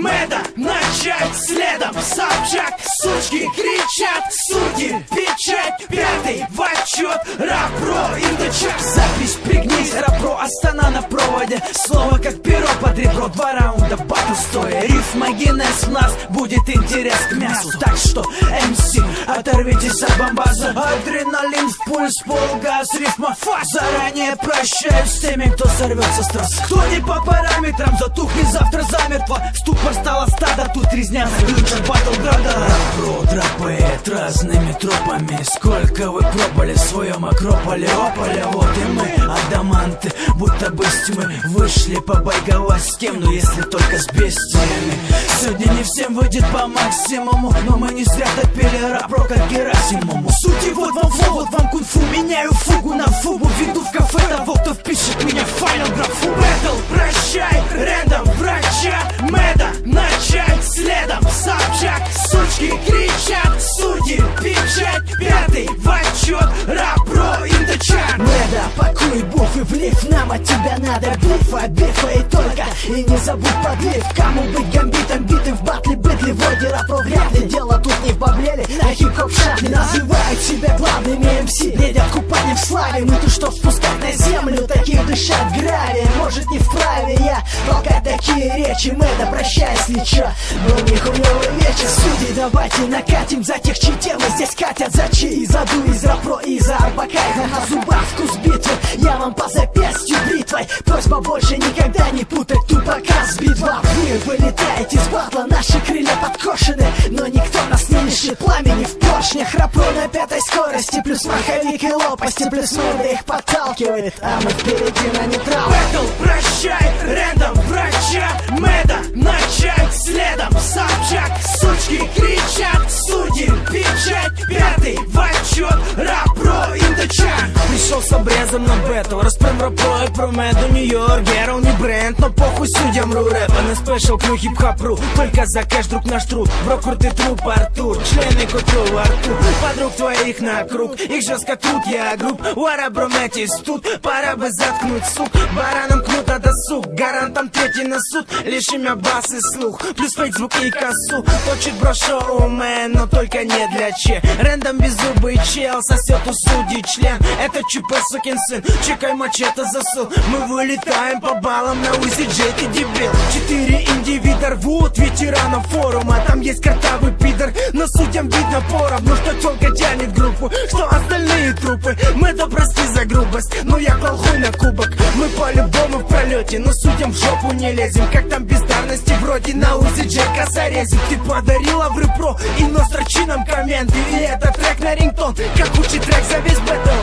Мэда начать следом. Собчак, сучки кричат, судьи, печать, пятый в отчет. Рапро, индочак, запись, пригнись. Рапро, Астана на проводе. Слово как перо под ребро, 2 раунда батл стоя. Рифма генез, в нас будет интерес к мясу. Так что, МС, оторвитесь от бомбаза. Адреналин в пульс, полгаз, рифма фас. Заранее прощаюсь с теми, кто сорвется с трасс. Кто не по параметрам, затухнет завтра замертво. Ступор стало стадо, тут резня на ключах Батлграда. Рапро тропает разными тропами. Сколько вы пробовали в своем акрополе, ополе. Вот и мы, адаманты, будто бы с тьмы вышли побайговать с кем, но если только с бестиями. Сегодня не всем выйдет по максимуму, но мы не зря топили рапро как Герасимуму. Сути, вот вам флоу, вот вам кунг-фу. Меняю фугу на фугу, веду в кафе того, кто впишет меня в файнал графу. Бэтл, прощай, рэндом, врача. Мэда начать следом. Собчак, сучки кричат, судьи, печать, пятый в отчет. Рапро, индочак. Мэда, пакуй буф и влив, нам от тебя надо бифа и только. И не забудь подлив, кому быть гамбитом, битым в батле, бытли, вроде рапро вряд ли. Дело тут не в баблеле, а хип-хоп шатле. Называют себя главными МС, едят купанием в славе. Мы тут что спускать на землю, такие дышат гравием. Может не вправе я толкать такие речи. Мэда, прощай, если чё, но не хуёвый вечер. Судьи, давайте накатим за тех, чьи темы здесь катят. За чьи заду из рапро и за арбакайна. На зубах вкус битвы, я вам по запястью бритвой. Просьба больше никогда не путать тупака с битва. Вы вылетаете с батла, наши крылья подкошены, но никто нас не лишит пламени в поршнях. Рапро на 5-й скорости, плюс маховик и лопасти, плюс мода их подталкивает, а мы впереди на нейтрал. Бэтл, прощай, рэндом, врача. Мэда начать следом. Собчак, сучки кричат, судьи, печать, пятый в отчет. Рапро, индочак. Пришел с обрезом на бэтл, распром рапро и про Мэду. Нью-Йорк, Герл не бренд, но похуй судьям ру рэпа. На спешл к хип-хоп-ру, только за кэш друг наш труд. Бро, крутый труп, Артур, члены к утру во рту. Подруг твоих на круг, их жестко тут я груб. Уара, бро, Мэтис тут, пора бы заткнуть, сук. Баранам кнут, а досуг, гарантом третий на суд. Лишь имя, бас и слух, плюс фейсбук и косу. Точит бро шоу, мэн, но только не для че. Рэндом беззубый чел, сосет у судей член. Это ЧП, сукин сын, чекай мачете засыл. Мы вылетаем по баллам на Узи Джей, ты дебил. 4 индивида рвут ветеранов форума. Там есть картавый пидор, но судьям видно поровну, что тёлка тянет группу, что остальные трупы. Мы-то прости за грубость, но я клал хуй на кубок. Мы по-любому в пролете, но судьям в жопу не лезем. Как там бездарности вроде на Узи Джей косорезик. Ты подарила в репро и но строчи нам комменты. И это трек на рингтон, как учит трек за весь бэтл.